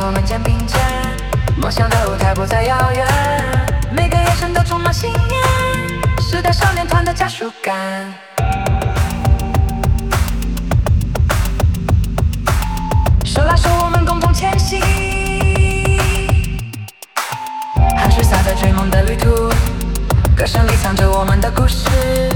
我们肩并肩，梦想的舞台不再遥远，每个眼神都充满信念，时代少年团的家属感。手拉手，我们共同前行，汗水洒在追梦的旅途，歌声里藏着我们的故事。